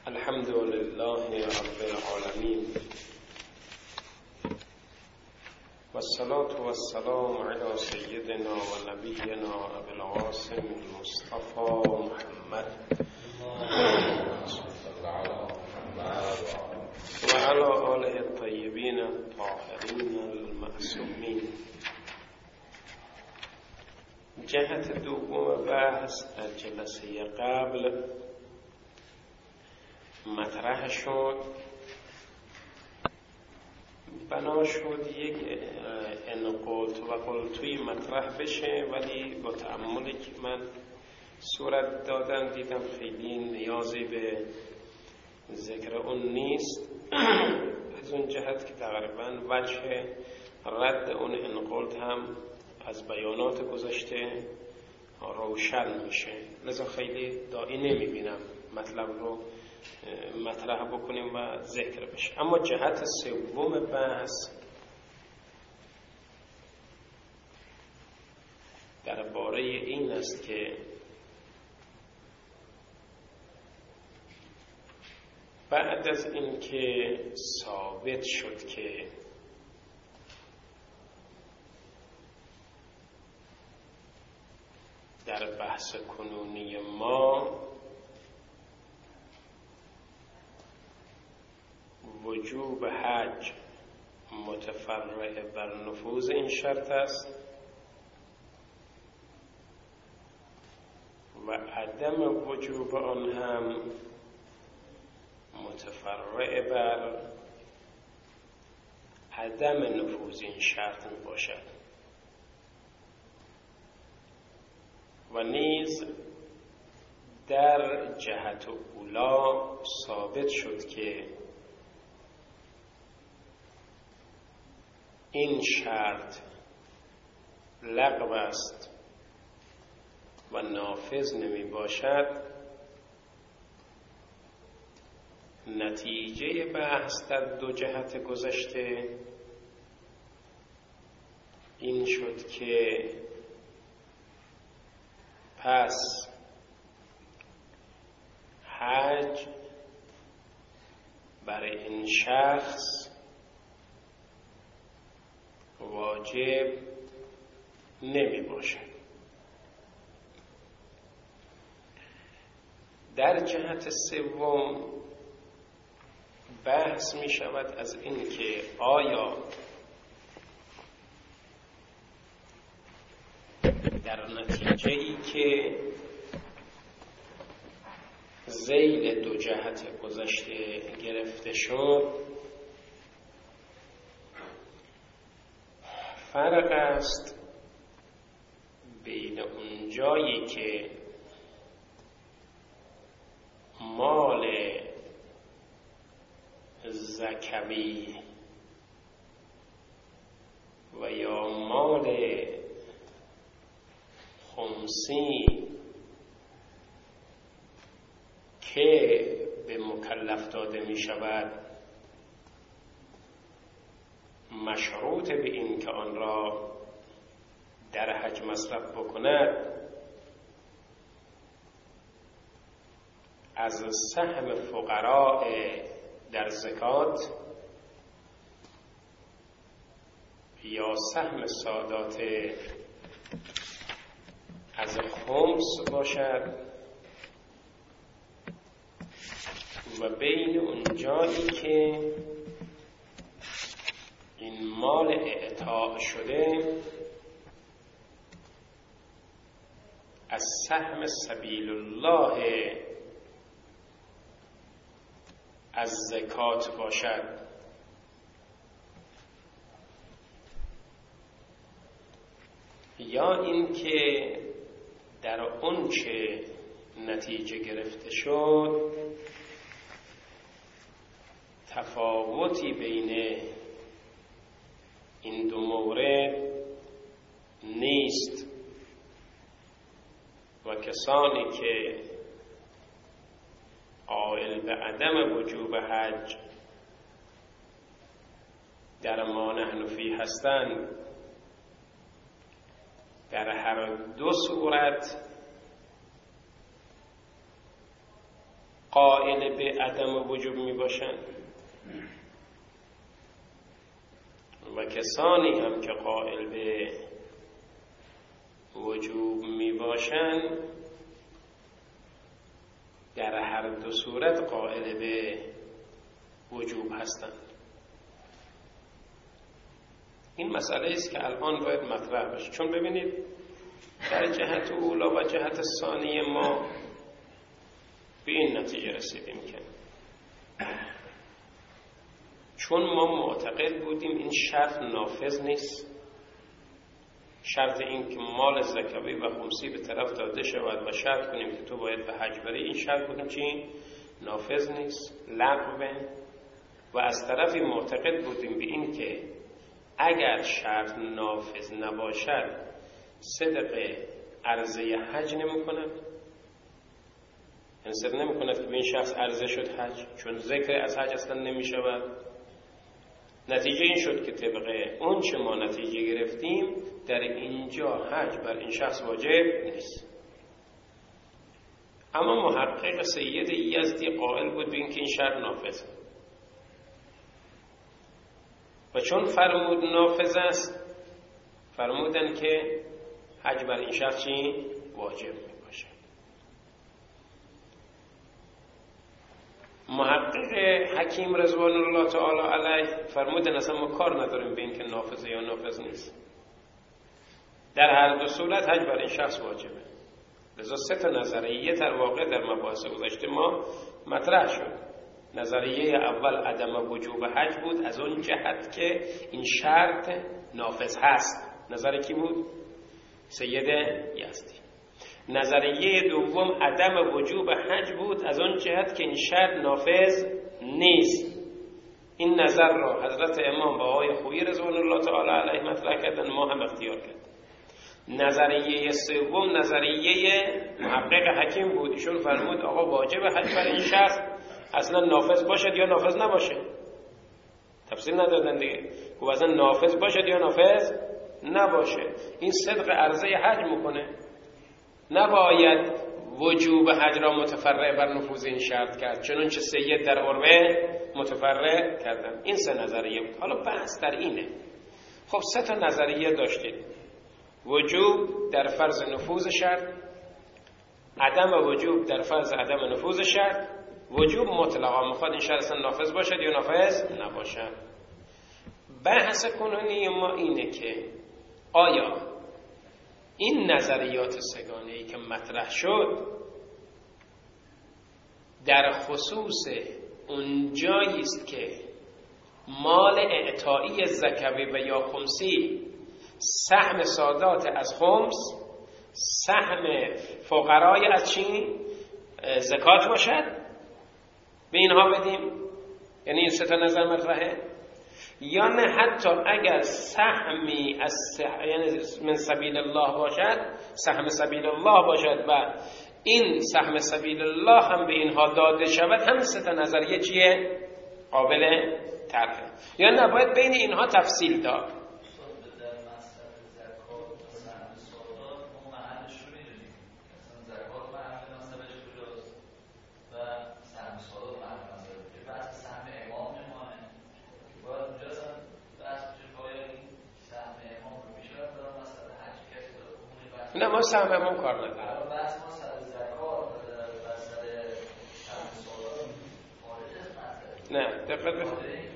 الحمد لله رب العالمين والصلاة والسلام على سيدنا ونبينا أبي القاسم المصطفى محمد وعلى آله الطيبين الطاهرين المعصومين. جهت دوم بحث در جلسه قبل مطرح شد، بنا شد یک انقلت و قلتوی مطرح بشه، ولی با تأملی که من صورت دادم دیدم خیلی نیازی به ذکر اون نیست. از اون جهت که تقریبا وجه رد اون انقلت هم از بیانات گذشته روشن میشه، لذا خیلی داعی نمیبینم مطلب رو مطرح بکنیم و ذکر بشه. اما جهت سوم بحث درباره این است که بعد از این که ثابت شد که در بحث کنونی ما وجوب حج متفرع بر نفوذ این شرط است و عدم وجوب آن هم متفرع بر عدم نفوذ این شرط می باشد و نیز در جهت اولا ثابت شد که این شرط لغو است و نافذ نمی باشد. نتیجه بحث در دو جهت گذشته این شد که پس حج برای این شخص واجب نمی باشد. در جهت سوم بحث می شود از این که آیا در نتیجه ای که ذیل دو جهت گذشته گرفته شد فرق است بین اون جایی که مال زکوی و یا مال خمسی که به مکلف داده می شود مشروط به این که آن را در حج مصرف بکند، از سهم فقراء در زکات یا سهم سادات از خمس باشد و بین اون جایی که این مال اعطاء شده از سهم سبیل الله از زکات باشد. یا این که در اون چه نتیجه گرفته شد تفاوتی بین این دو مورد نیست و کسانی که قائل به عدم وجوب حج در ما نحن فی هستند در هر دو صورت قائل به عدم وجوب می باشند و کسانی هم که قائل به وجوب می باشند در هر دو صورت قائل به وجوب هستند. این مسئله است که الان باید مطرح بشه، چون ببینید در جهت اولا و جهت ثانیه ما به این نتیجه رسیدیم که چون ما معتقد بودیم این شرط نافذ نیست، شرط این که مال زکوی و خمسی به طرف داده شود و شرط کنیم که تو باید به حج بری، این شرط بودیم چی؟ نافذ نیست، لغوه. و از طرفی معتقد بودیم به این که اگر شرط نافذ نباشد صدق عرضه حج نمی کند، صدق نمی کند که به این شخص عرضه شد حج، چون ذکر از حج اصلا نمی شود. نتیجه این شد که طبق اون چه ما نتیجه گرفتیم در اینجا حج بر این شخص واجب نیست. اما محقق سید یزدی قائل بود به این که این شرط نافذ و چون فرمود نافذ است فرمودن که حج بر این شخص چی؟ واجب می باشه. محقق حکیم رضوان الله تعالی علیه فرمودن اصلا ما کار نداریم به این که نافذه یا نافذ نیست، در هر دو صورت حج بر این شخص واجبه. لذا سه تا نظریه در واقع در مباحث گذشته ما مطرح شد. نظریه اول عدم وجوب حج بود از اون جهت که این شرط نافذ هست. نظر کی بود؟ سید یزدی. نظریه دوم عدم وجوب حج بود از اون جهت که این شرط نافذ نیست. این نظر را حضرت امام با آقای خویی رضوان الله تعالی علیه مطرح کردن، ما هم اختیار کردیم. نظریه سوم نظریه محقق حکیم بود، ایشون فرمود آقا واجب حج بر این شخص اصلا نافذ باشد یا نافذ نباشه. تفصیل ندادن دیگه، خب اصلا نافذ باشد یا نافذ نباشه این صدق عرضه حج میکنه، نباید وجوب حج را متفرع بر نفوذ این شرط کرد، چنانچه سید در عروه متفرع کردن. این سه نظریه بود. حالا بحث در اینه، خب سه تا نظریه داشتید: وجوب در فرض نفوذ شرط، عدم وجوب در فرض عدم نفوذ شرط، وجوب مطلقا میخواد این شرط اصلا نافذ باشد یا نافذ نباشد. بحث کنونی ما اینه که آیا این نظریات سگانه‌ای که مطرح شد در خصوص اون جایی است که مال اعطایی زکوی و یا خمسی سهم سادات از خمس، سهم فقرای از چی؟ زکات باشد، به اینها بدیم؟ یعنی این سه تا نظر مطرحه. یا نه حتی اگر سهمی از یعنی من سبیل الله باشد، سهم سبیل الله باشد و این سهم سبیل الله هم به اینها داده شود، هم سه تا نظریه چیه؟ قابل طرحه. یا نه باید بین اینها تفصیل داد. نه ما سهم امام کار نداریم. نه دقت بفرمایید.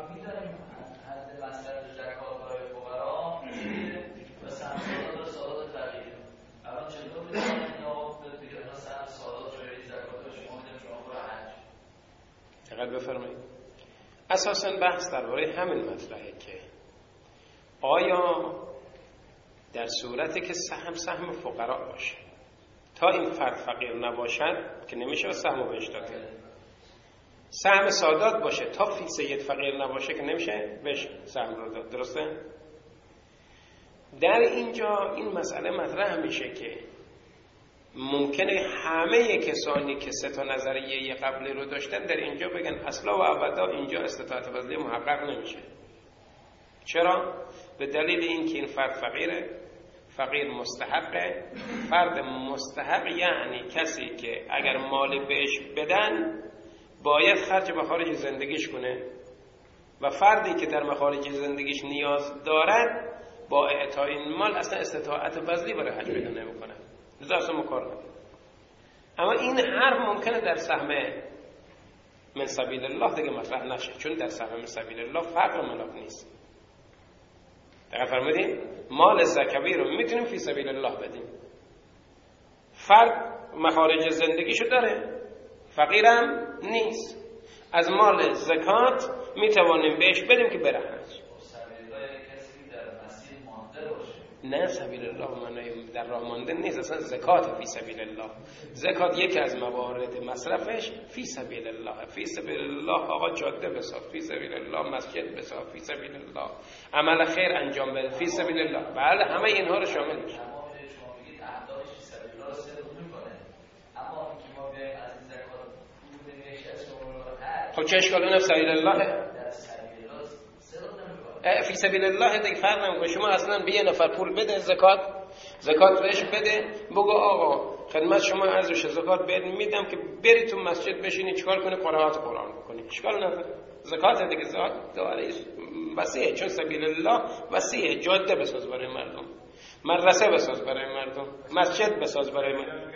دقت بفرمایید. اساساً بحث درباره همین مطلبه که آیا در صورتی که سهم فقرا باشه، تا این فرد فقیر نباشد که نمیشه سهم بهش داد، سهم سادات باشه تا سید فقیر نباشه که نمیشه بهش سهم رو داد. درسته؟ در اینجا این مسئله مطرح میشه که ممکنه همه کسانی که سه تا نظریه قبلی رو داشتن در اینجا بگن اصلا و ابدا اینجا استطاعت بذلی محقق نمیشه. چرا؟ به دلیل اینکه این فرد فقیره، فقیر مستحقه. فرد مستحق یعنی کسی که اگر مال بهش بدن باید خرج مخارج زندگیش کنه و فردی که در مخارج زندگیش نیاز دارد با اعطای این مال اصلا استطاعت بذلی برای حج پیدا نمیکنه، لذا اصلا مکار نکنه. اما این حرف ممکنه در سهم من سبیل الله دیگه مطرح نشه، چون در سهم من سبیل الله فقر ملاک نیست. دقیقا فرمودین؟ مال زکوی رو میتونیم فی سبیل الله بدیم. فرد مخارج زندگیشو داره، فقیرم نیست، از مال زکات میتوانیم بهش بدیم که بره حج. نه سبیل الله معنی در راه مانده نیست، اصلا زکات فی سبیل الله. زکات یکی از موارد مصرفش فی سبیل الله. فی سبیل الله آقا جاده بساز، فی سبیل الله مسجد بساز، فی سبیل الله عمل خیر انجام بده، فی سبیل الله. بله همه اینها رو شامل میشه. خب چه اشکال اون سبیل الله؟ فی سبیل الله دیگه فرق نمیکنه. شما اصلا به یه نفر پول بده زکات بهش بده، بگو آقا خدمت شما ارزش زکات بهت میدم که بری تو مسجد بشینی چیکار کنی؟ قرائت قرآن بکنی. اشکال نداره. زکات دیگه داره وسیعه، چون سبیل الله وسیعه. جاده بساز برای مردم، مدرسه بساز برای مردم، مسجد بساز برای مردم،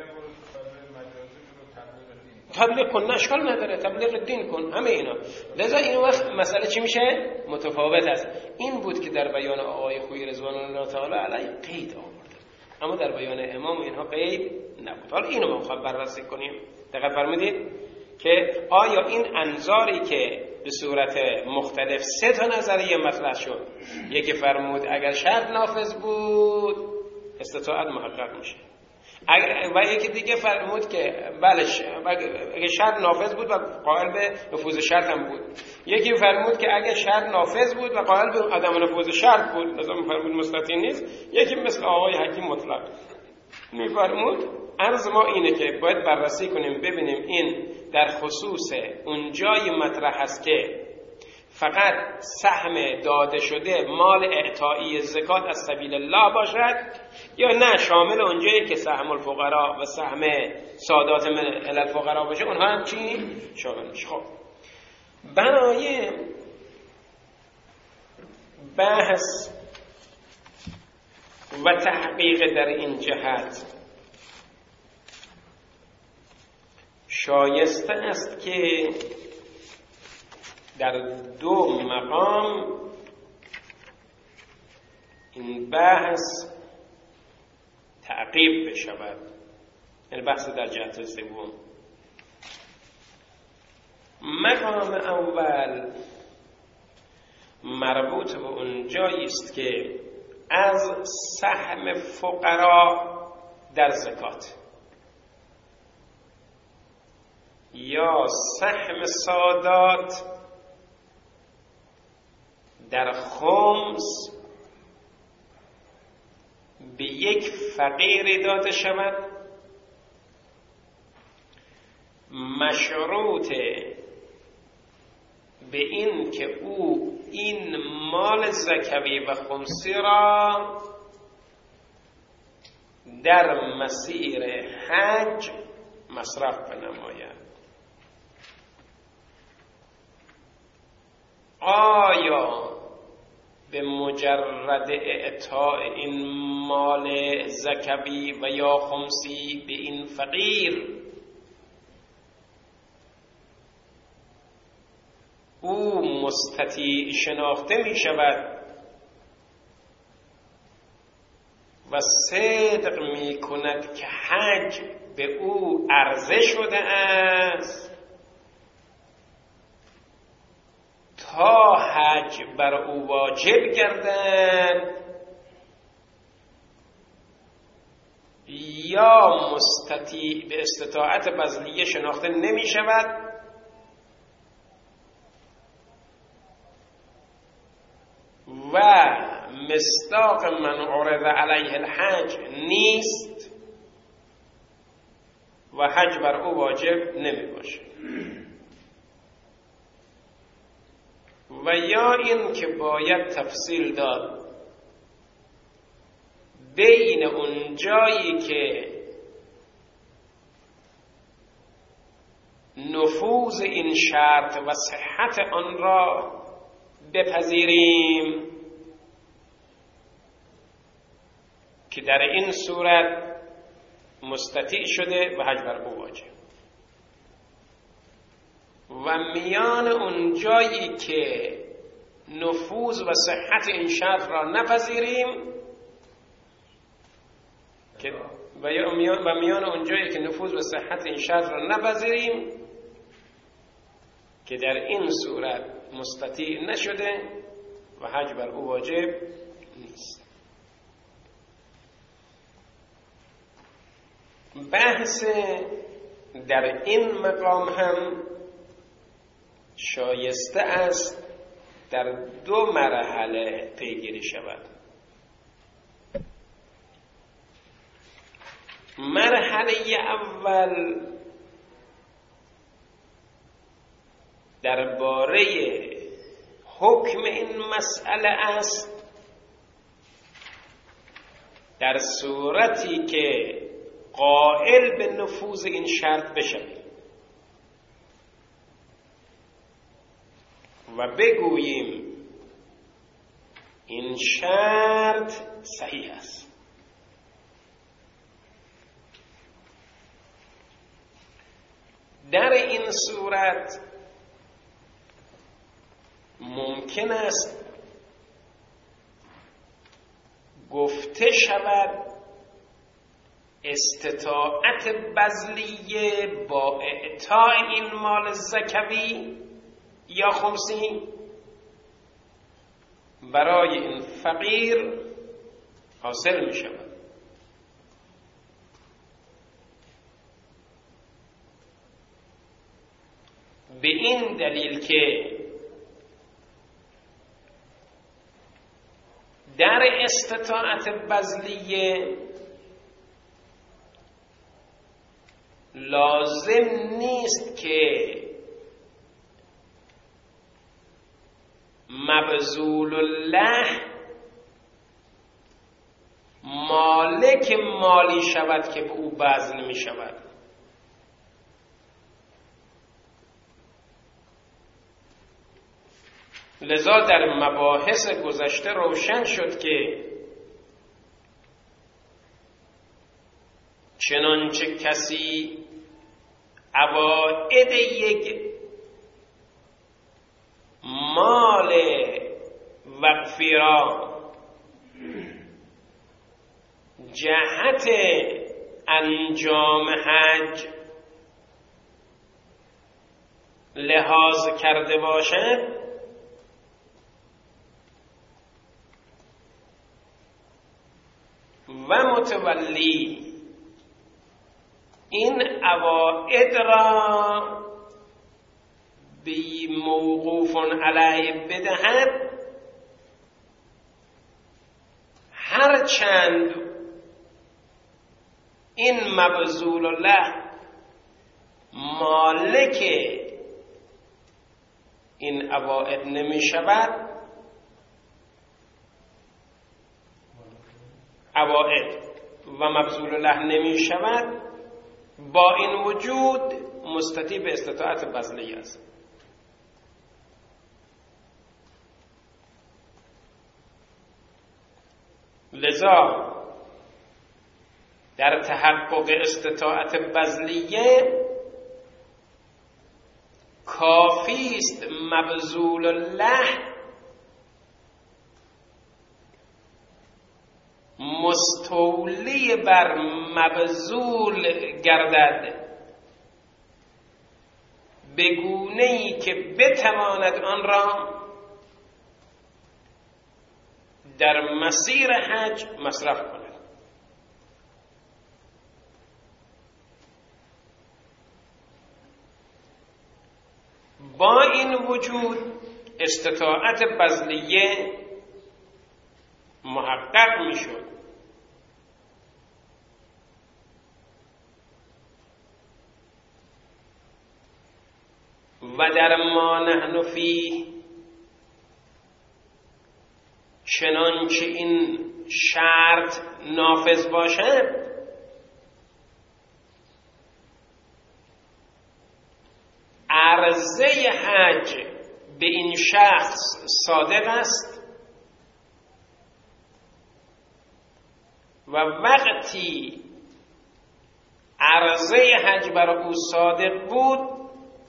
تبلیغ کن، اشکال نداره، تبلیغ دین کن، همه اینا. لذا این وقت مسئله چی میشه؟ متفاوت است. این بود که در بیان آقای خویی رضوان الله تعالی علیه قید آورده، اما در بیان امام اینها قید نبود. حالا اینو ما می‌خوایم بررسی کنیم. دقت فرمودید که آیا این انظاری که به صورت مختلف سه تا نظریه مطرح شد، یکی فرمود اگر شرط نافذ بود استطاعت محقق میشه، و یکی دیگه فرمود که بله اگه شرط نافذ بود و قائل به نفوذ شرط هم بود، یکی فرمود که اگه شرط نافذ بود و قائل به عدم نفوذ شرط بود لازم فرمود مستطیع نیست، یکی مثل آقای حکیم مطلق میفرمود. عرض ما اینه که باید بررسی کنیم ببینیم این در خصوص اون جای مطرح هست که فقط سهم داده شده مال اعطایی زکات از سبیل الله باشد، یا نه شامل اونجایی که سهم الفقراء و سهم سادات من الفقراء باشه، اونها هم چی شامل میشه. خب برای بحث و تحقیق در این جهت شایسته است که در دو مقام این بحث تعقیب بشود. این بحث در جهت سوم. مقام اول مربوط به اون جایی است که از سهم فقرا در زکات یا سهم سادات در خمس به یک فقیر داده شود، مشروط به این که او این مال زکوی و خمسی را در مسیر حج مصرف بنماید. آیا به مجرد اعطاء این مال زکوی و یا خمسی به این فقیر او مستطیع شناخته می شود و صدق می کند که حج به او عرضه شده است تا حج بر او واجب گردد، یا مستطیع به استطاعت بذلیه شناخته نمی شود و مصداق من عرض علیه الحج نیست و حج بر او واجب نمی باشه، و یا این که باید تفصیل داد بین اون جایی که نفوذ این شرط و صحت آن را بپذیریم که در این صورت مستطیع شده و حج بر او واجب، و میان اون جایی که نفوذ و صحت این شرط را نپذیریم و میان اون جایی که نفوذ و صحت این شرط را نپذیریم که در این صورت مستطیع نشده و حج بر او واجب نیست. بحث در این مقام هم شایسته است در دو مرحله پیگیری شود. مرحله اول درباره حکم این مسئله است در صورتی که قائل به نفوذ این شرط بشویم و بگوییم این شرط صحیح است. در این صورت ممکن است گفته شود استطاعت بذلیه با اعطاء این مال زکوی یا خمسی برای این فقیر حاصل می شود. به این دلیل که در استطاعت بذلیه لازم نیست که مبذول الله مالک مالی شود که به او بذل می شود. لذا در مباحث گذشته روشن شد که چنانچه کسی عواید یک مال وقفی را جهت انجام حج لحاظ کرده باشد و متولی این عواید را بی موقوف علیه بدهد، هرچند این مبذول الله مالک این عواید نمی شود، عواید و مبذول الله نمی شود، با این وجود مستطیع به استطاعت بذلیه است. لذا در تحقق استطاعت بذلیه کافی است مبذول الله مستولی بر مبذول گردد به گونه‌ای که بتواند آن را در مسیر حج مصرف کند. با این وجود استطاعت بذلیه محقق می شد و در ما نحن فیه چنانچه این شرط نافذ باشد عرضه حج به این شخص صادق است و وقتی عرضه حج برای او صادق بود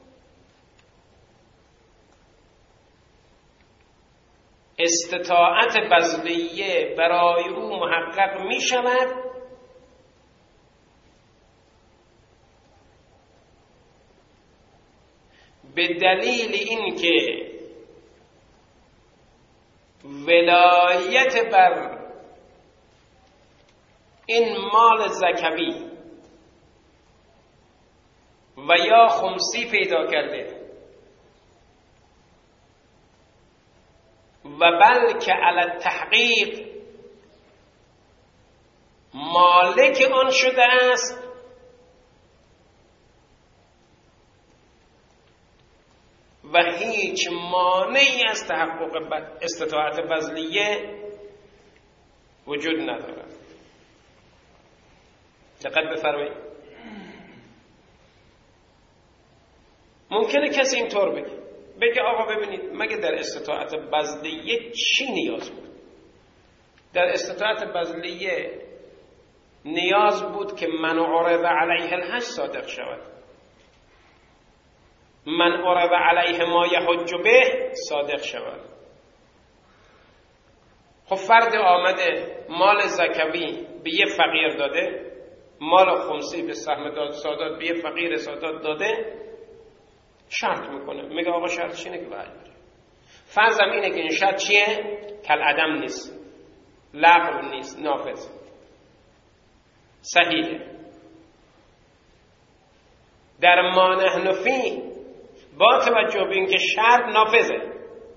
استطاعت بذلیه برای او محقق می شود به دلیل اینکه ولایت بر این مال زکوی و یا خمسی پیدا کرده و بلکه علی تحقیق مالک آن شده است و هیچ مانعی از تحقق استطاعت بذلیه وجود ندارد. دقت بفرمایید. ممکنه کسی اینطور بگه آقا ببینید مگه در استطاعت بذلیه چی نیاز بود؟ در استطاعت بذلیه نیاز بود که من عرض علیه الحج صادق شود، من عرض علیه ما یحج به صادق شود. خب فرد آمده مال زکوی به یه فقیر داده، مال خمسی به سهم سادات به یه فقیر سادات داده، شرط میکنه، میگه آقا شرطش اینه که باید بره. فرضم اینه که این شرط چیه؟ کالعدم نیست، لغو نیست، نافذ، صحیحه. در ما نحن فی با توجه به اینکه شرط نافذه،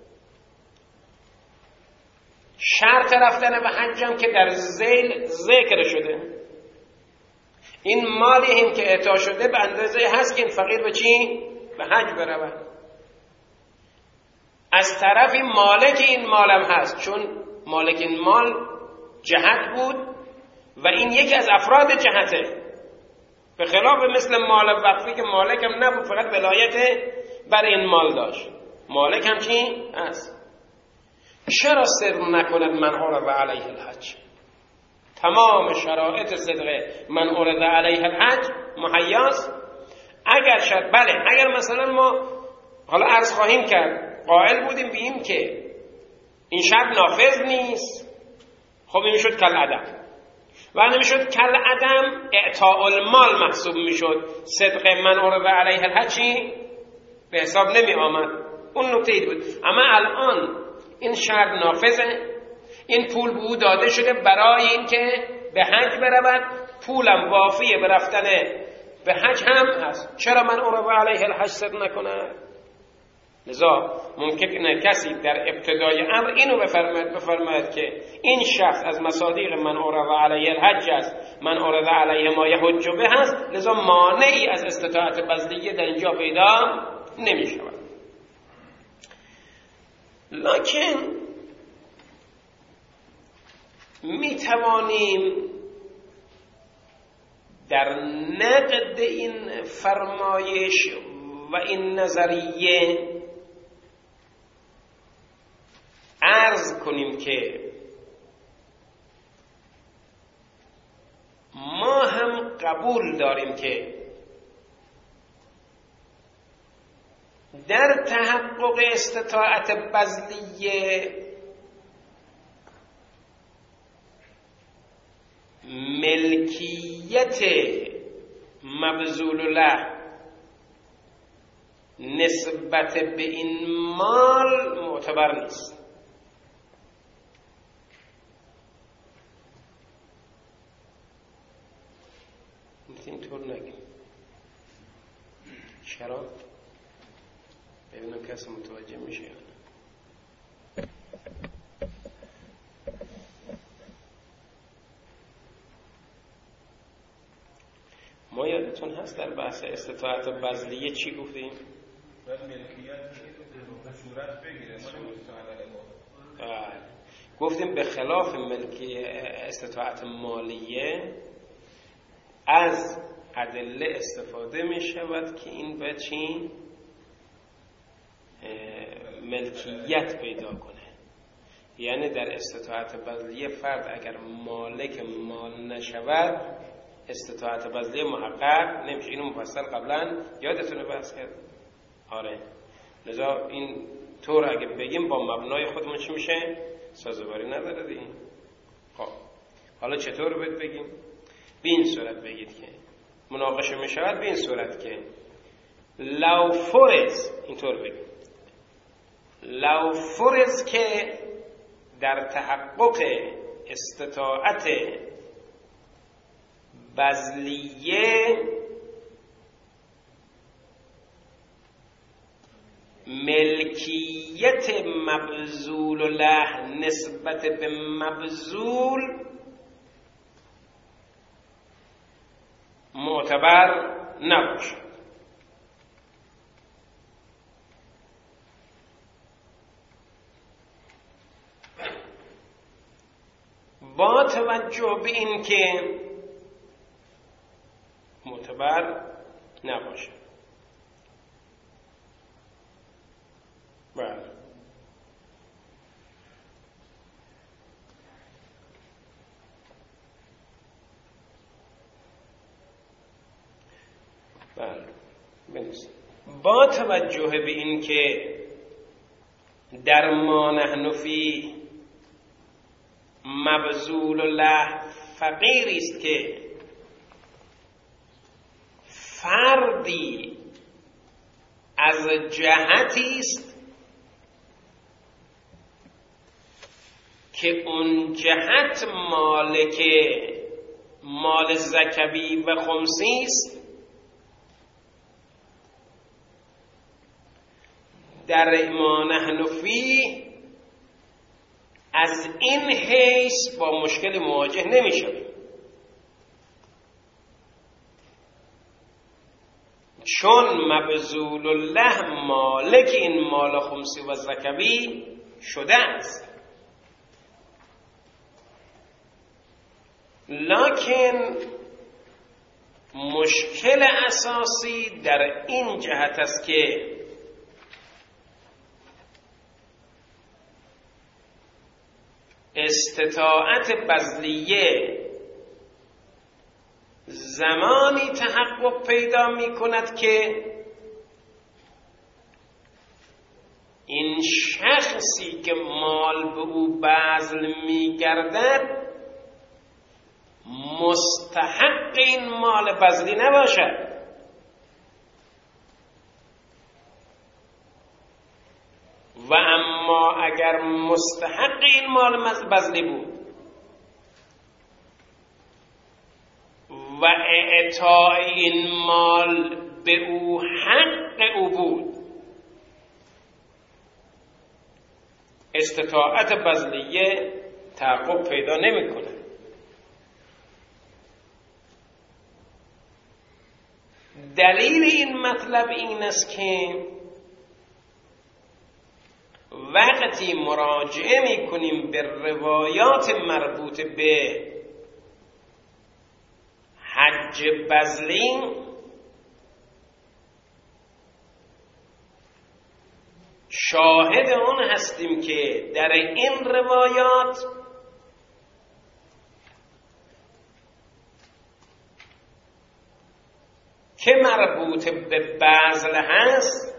شرط رفتن به حجم که در ذیل ذکر شده، این مالی هم که اعطا شده به اندازه هست که این فقیر به چی؟ به حج برود. از طرفی مالک این مالم هست، چون مالک این مال جهت بود و این یکی از افراد جهته، به خلاف مثل مال وقفی که مالک هم نبود، فقط ولایت بر این مال داشت. مالک هم چی؟ هست. چرا صدق نکند من عرض علیه الحج؟ تمام شرایط صدق من عرض علیه الحج مهیاست. اگر شد بله، اگر مثلا ما حالا عرض خواهیم کرد قائل بودیم به این که این شرط نافذ نیست، خب این میشد کالعدم و نمیشد کالعدم اعطاء المال محسوب میشد، صدق من عرض علیه الحج به حساب نمی آمد. اون نکته ای بود. اما الان این شرط نافذه، این پول به او داده شده برای اینکه به حج برود، پولم وافیه به رفتن به حج هم هست. چرا من عرض علیه الحج صدق نکنه؟ لذا ممکنه کسی در ابتدای امر اینو بفرماید که این شخص از مصادیق من عرض علیه الحج است، من عرض علیه ما یحج به هست، لذا مانعی از استطاعت بذلیه در اینجا پیدا نمی شود. لکن می توانیم در نقد این فرمایش و این نظریه عرض کنیم که ما هم قبول داریم که در تحقق استطاعت بذلیه ملکیت مبذول له نسبت به این مال معتبر نیست. اینطور نگیم. چرا؟ ببینم کسی متوجه میشه. ما یادتون هست در بحث استطاعت بذلیه چی گفتیم؟ باید ملکیت به صورت بگیره، ما گفتیم به خلاف ملکی استطاعت مالیه از ادله استفاده می شود که این به چی؟ ملکیت پیدا کنه. یعنی در استطاعت بذلیه فرد اگر مالک مال نشود استطاعت بذلیه محقق نمیشه. اینو مفصل قبلا یادتونه بحث کرد. آره، لذا این طور اگه بگیم با مبنای خودمون چی میشه؟ سازواری نداره دیگه. خب حالا چطور بگیم؟ به این صورت بگید که مناقشه میشود، به این صورت که لو فرض، اینطور بگیم لو فرض که در تحقق استطاعت بذلیه ملکیت مبذول له نسبت به مبذول معتبر نباشد. با توجه به این که معتبر نباشد. بله بنویسید. با توجه به این که در ما نحن فی مبذول له فقیری است که فردی از جهتی است که اون جهت مالک مال زکوی و خمسی است، در ما نحن فی از این حیث با مشکل مواجه نمیشویم، چون مبذول الله مالک این مال خمسی و زکوی شده است. لکن مشکل اساسی در این جهت است که استطاعت بذلیه زمانی تحقق پیدا می کند که این شخصی که مال به او بذل می گردد مستحق این مال بذلی نباشد و اما اگر مستحق این مال بذلی بود و اعطاء این مال به او حق او بود، استطاعت بذلیه تحقق پیدا نمی کنه. دلیل این مطلب این است که وقتی مراجعه می کنیم به روایات مربوط به حج بذلی، شاهد آن هستیم که در این روایات که مربوط به بذل هست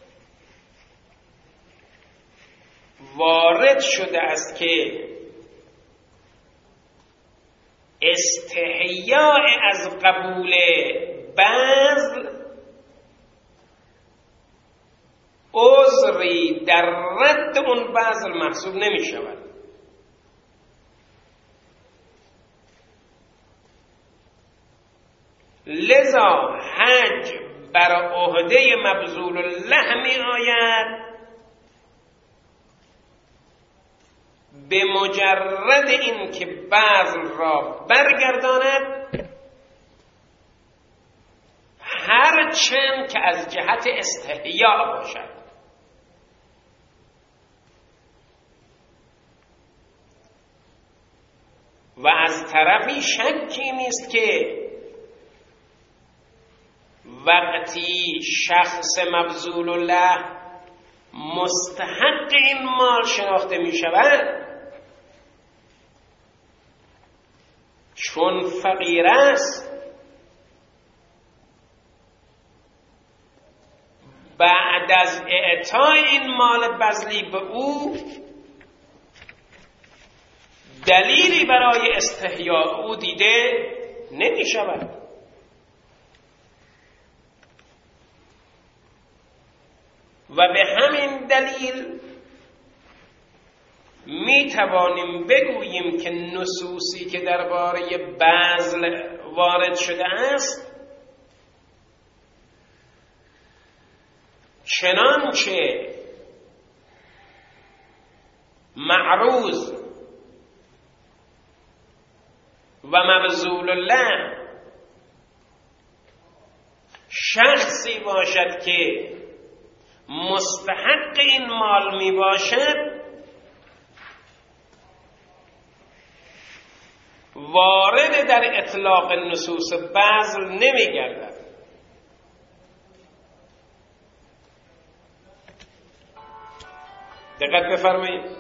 وارد شده است که استحیاء از قبول بذل عذری در رد اون بذل محسوب نمی شود. لذا حج بر عهده مبذول الله می آید به مجرد این که بذل را برگرداند، هر چند که از جهت استحیاء باشد. و از طرفی شکی نیست که وقتی شخص مبذول الله مستحق این مال شناخته می شود، چون فقیر است، بعد از اعطای این مال بذلی به او دلیلی برای استحیاء او دیده نمی شود. و به همین دلیل می توانیم بگوییم که نصوصی که درباره بذل وارد شده است چنانچه معروض و مبذول الله شخصی باشد که مستحق این مال می باشد، وارد در اطلاق نصوص بذل نمی گردد. دقت بفرمایید.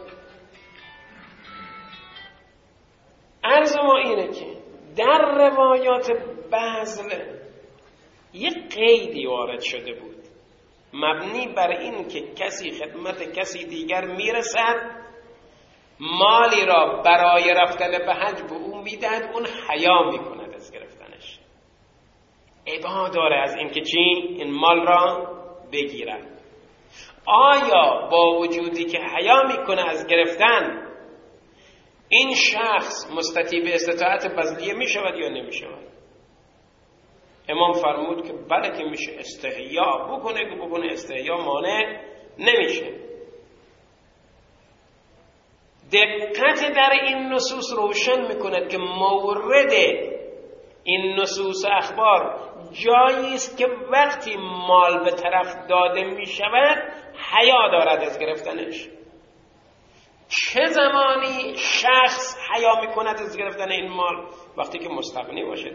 عرض ما اینه که در روایات بذل یک قیدی وارد شده بود مبنی بر این که کسی خدمت کسی دیگر میرسد، مالی را برای رفتن به حج به اون میدهد، اون حیا میکند از گرفتنش، ابا داره از این که چی؟ این مال را بگیرد. آیا با وجودی که حیا میکنه از گرفتن، این شخص مستطیع به استطاعت بذلیه میشود یا نمیشود؟ امام فرمود که بله که میشه استحیا بکنه، که بکنه استحیا مانع نمیشه. دقت در این نصوص روشن میکند که مورد این نصوص اخبار جایی است که وقتی مال به طرف داده میشود حیا دارد از گرفتنش. چه زمانی شخص حیا میکند از گرفتن این مال؟ وقتی که مستغنی باشه،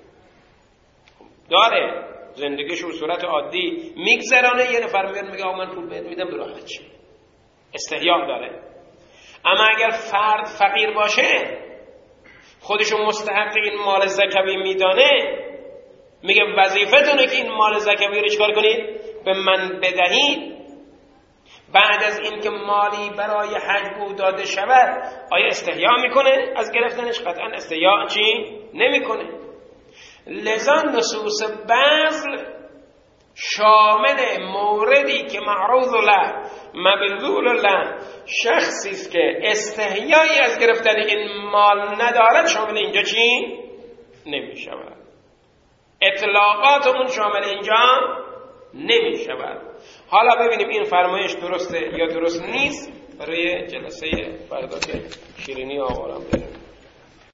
داره زندگیش رو صورت عادی میگذرانه، یه نفر میاد میگه من پول بهت میدم برو حج، استحیا داره. اما اگر فرد فقیر باشه، خودشو مستحق این مال زکوی میدانه، میگه وظیفتونه که این مال زکوی رو چکار کنید؟ به من بدهید. بعد از این که مالی برای حج او داده شود، آیا استحیا میکنه از گرفتنش؟ قطعا استحیا چی؟ نمیکنه. لذا نصوص بذل شامل موردی که معروض له مبذول له شخصی است که استحیایی از گرفتن این مال ندارد، شامل اینجا چی؟ نمی شود. اطلاقات اون شامل اینجا نمی شود. حالا ببینیم این فرمایش درسته یا درست نیست. برای جلسه فردا که شیرینی آوارم بریم.